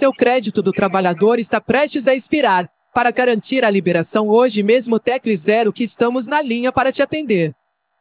Seu crédito do trabalhador está prestes a expirar. Para garantir a liberação hoje mesmo, tecle 0 que estamos na linha para te atender.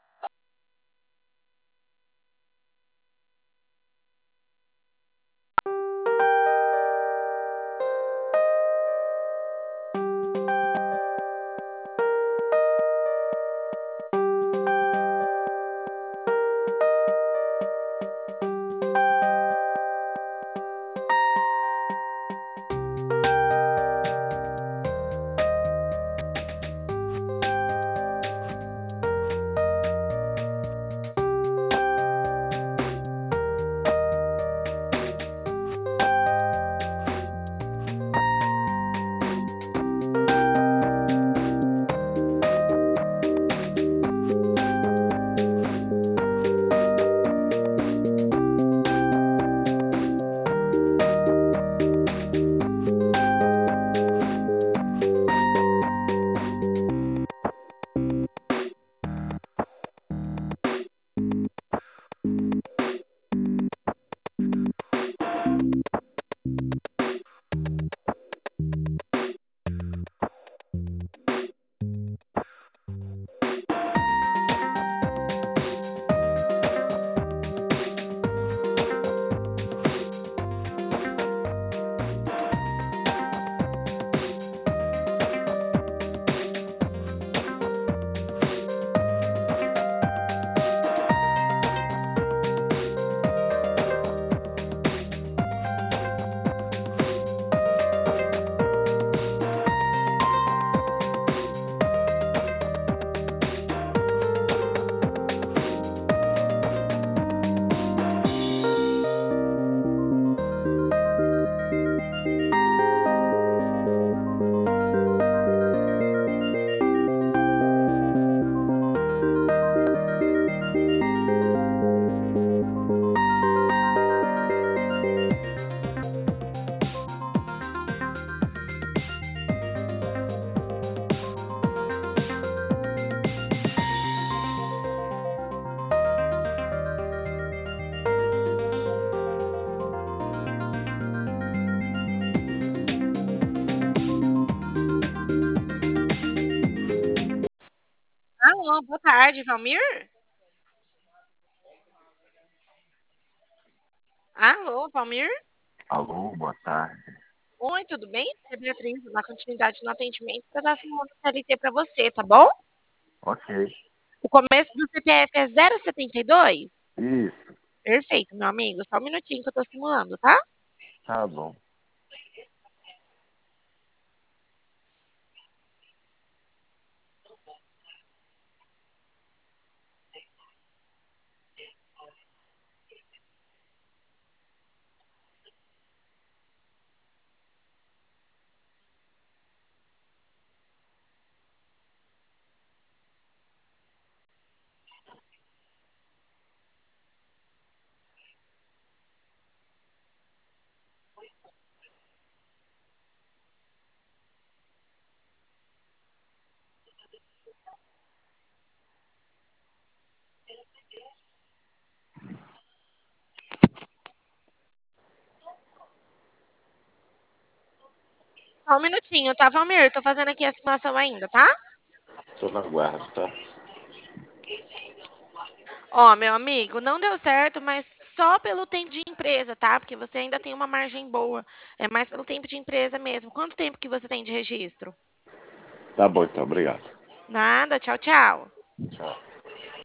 Alô, boa tarde, Valmir? Alô, Valmir? Alô, boa tarde. Oi, tudo bem? É Beatriz, na continuidade no atendimento para dar uma CLT para você, tá bom? Ok, O começo do CPF é 072? isso, Perfeito, meu amigo. Só um minutinho que eu tô simulando, tá? tá bom. Só um minutinho, tá, Valmir? Tô fazendo aqui a simulação ainda, tá? Tô na guarda, tá? Ó, meu amigo, não deu certo, mas só pelo tempo de empresa, tá? Porque você ainda tem uma margem boa. É mais pelo tempo de empresa mesmo. Quanto tempo que você tem de registro? Tá bom, então, obrigado. Nada, tchau, tchau. Tchau.